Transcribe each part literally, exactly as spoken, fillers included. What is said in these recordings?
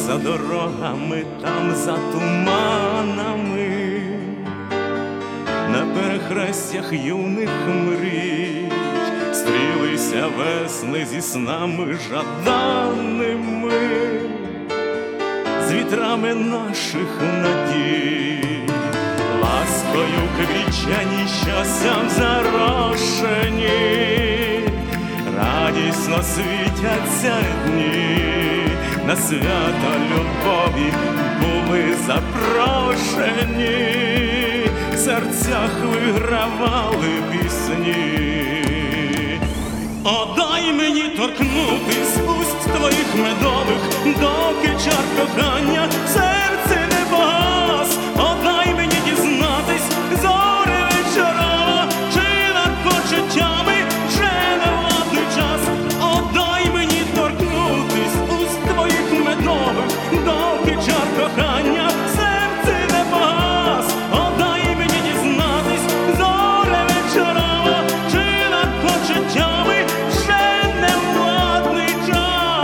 за дорогами, там за туманами, на перехрестях юних мрій стрілися весни зі снами жаданими, з вітрами наших надій, ласкою квітчані щастям зарошені, радісно світяться дні, на свято любові були запрошені, в серцях вигравали пісні. О, дай мені торкнутись уст твоїх медових, доки чар кохання в серці не погас. О, дай мені дізнатись зорі вечора, чи над почуттями вже не владний час. О, дай мені торкнутись уст твоїх медових, доки чар кохання в серці не погас. О, дай мені дізнатись зорі вечора, чи над почуттями вже не владний час.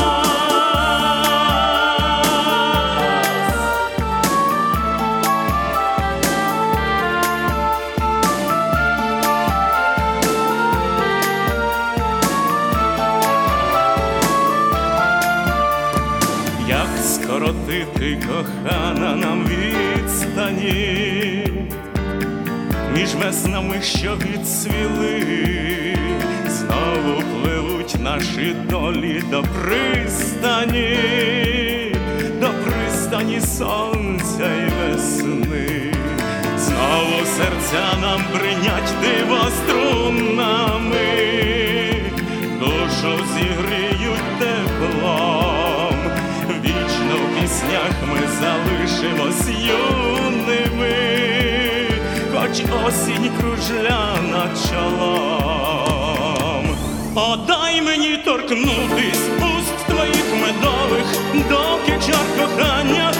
Як скоротити, кохана, нам відстані між веснами, що відцвіли, знову пливуть наші долі до пристані, до пристані сонця й весни. Знову серця нам бринять дивострунами, душу зігріють теплом, вічно в піснях ми залишимось юними, хоч осінь кружля над чолом. О, дай мені торкнутись уст твоїх медових, доки чар кохання